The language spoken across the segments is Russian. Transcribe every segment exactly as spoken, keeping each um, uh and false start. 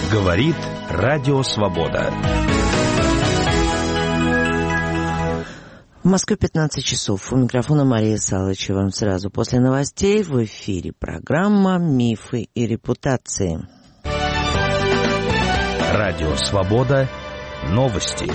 Говорит Радио Свобода. В Москве пятнадцать часов. У микрофона Мария Салычева. Сразу после новостей в эфире программа «Мифы и репутации». Радио Свобода. Новости.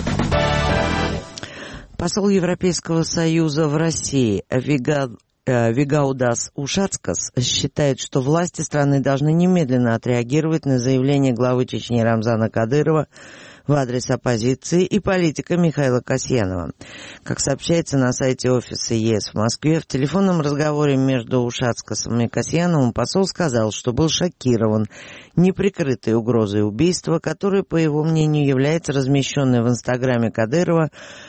Посол Европейского Союза в России Вига... Вигаудас Ушацкас считает, что власти страны должны немедленно отреагировать на заявление главы Чечни Рамзана Кадырова в адрес оппозиции и политика Михаила Касьянова. Как сообщается на сайте офиса ЕС в Москве, в телефонном разговоре между Ушацкасом и Касьяновым посол сказал, что был шокирован неприкрытой угрозой убийства, которая, по его мнению, является размещенной в инстаграме Кадырова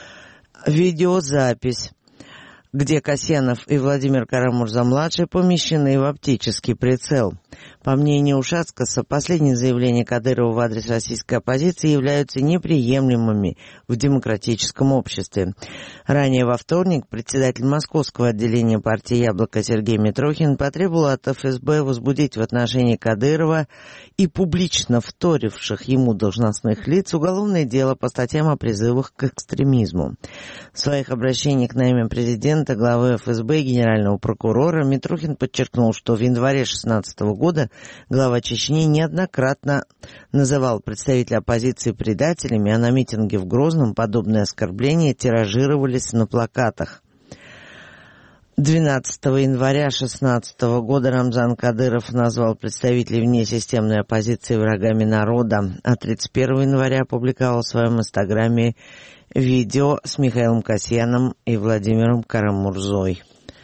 видеозапись, где Касьянов и Владимир Карамурза-младший помещены в оптический прицел. По мнению Ушацкаса, последние заявления Кадырова в адрес российской оппозиции являются неприемлемыми в демократическом обществе. Ранее во вторник председатель московского отделения партии «Яблоко» Сергей Митрохин потребовал от эф эс бэ возбудить в отношении Кадырова и публично вторивших ему должностных лиц уголовное дело по статьям о призывах к экстремизму. В своих обращениях на имя президента, главы эф эс бэ и генерального прокурора Митрохин подчеркнул, что в январе две тысячи шестнадцатого года глава Чечни неоднократно называл представителей оппозиции предателями, а на митинге в Грозном подобные оскорбления тиражировались на плакатах. двенадцатого января две тысячи шестнадцатого года Рамзан Кадыров назвал представителей внесистемной оппозиции врагами народа, а тридцать первого января опубликовал в своем инстаграме видео с Михаилом Касьяном и Владимиром Карамурзой.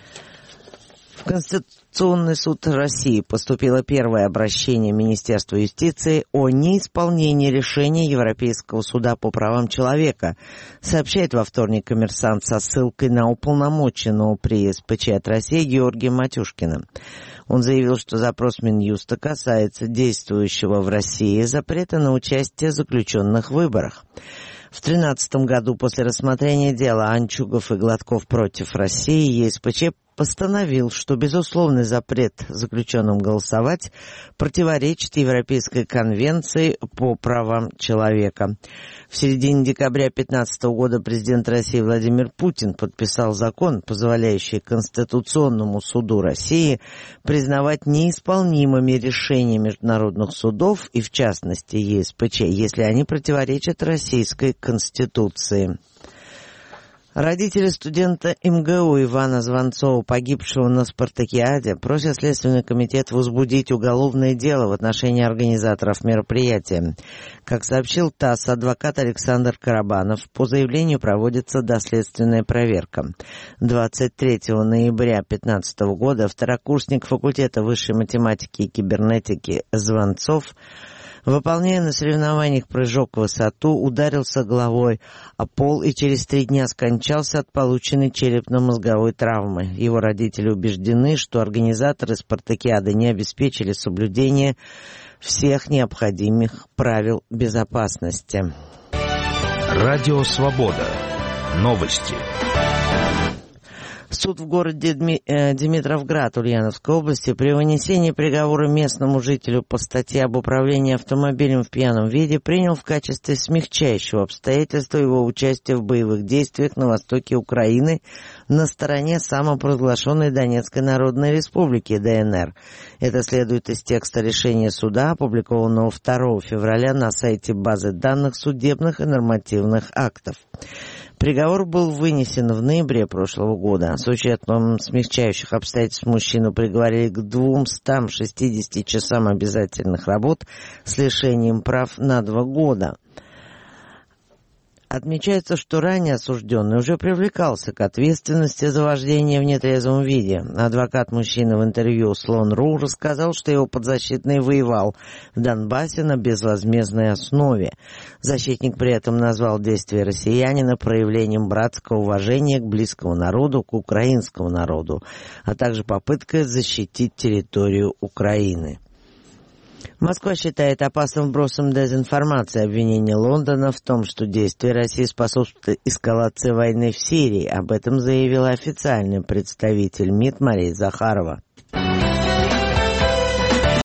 В Конституционный суд России поступило первое обращение Министерства юстиции о неисполнении решения Европейского суда по правам человека, сообщает во вторник «Коммерсант» со ссылкой на уполномоченного при эс пэ че от России Георгия Матюшкина. Он заявил, что запрос Минюста касается действующего в России запрета на участие заключенных в выборах. В две тысячи тринадцатом году после рассмотрения дела Анчугов и Гладков против России е эс пэ че постановил, что безусловный запрет заключенным голосовать противоречит Европейской конвенции по правам человека. В середине декабря две тысячи пятнадцатого года президент России Владимир Путин подписал закон, позволяющий Конституционному суду России признавать неисполнимыми решения международных судов и, в частности, е эс пэ че, если они противоречат Российской Конституции. Родители студента эм гэ у Ивана Звонцова, погибшего на спартакиаде, просят Следственный комитет возбудить уголовное дело в отношении организаторов мероприятия. Как сообщил ТАСС адвокат Александр Карабанов, по заявлению проводится доследственная проверка. двадцать третьего ноября две тысячи пятнадцатого года второкурсник факультета высшей математики и кибернетики Звонцов, выполняя на соревнованиях прыжок в высоту, ударился головой о пол и через три дня скончался от полученной черепно-мозговой травмы. Его родители убеждены, что организаторы спартакиады не обеспечили соблюдение всех необходимых правил безопасности. Радио Свобода. Новости. Суд в городе Дми... э, Димитровград Ульяновской области при вынесении приговора местному жителю по статье об управлении автомобилем в пьяном виде принял в качестве смягчающего обстоятельства его участие в боевых действиях на востоке Украины на стороне самопровозглашенной Донецкой Народной Республики дэ эн эр. Это следует из текста решения суда, опубликованного второго февраля на сайте базы данных судебных и нормативных актов. Приговор был вынесен в ноябре прошлого года. С учетом смягчающих обстоятельств мужчину приговорили к двумстам шестидесяти часам обязательных работ с лишением прав на два года. Отмечается, что ранее осужденный уже привлекался к ответственности за вождение в нетрезвом виде. Адвокат мужчины в интервью Слон.ру рассказал, что его подзащитный воевал в Донбассе на безвозмездной основе. Защитник при этом назвал действия россиянина проявлением братского уважения к близкому народу, к украинскому народу, а также попыткой защитить территорию Украины. Москва считает опасным вбросом дезинформации обвинения Лондона в том, что действия России способствуют эскалации войны в Сирии. Об этом заявила официальный представитель МИД Мария Захарова.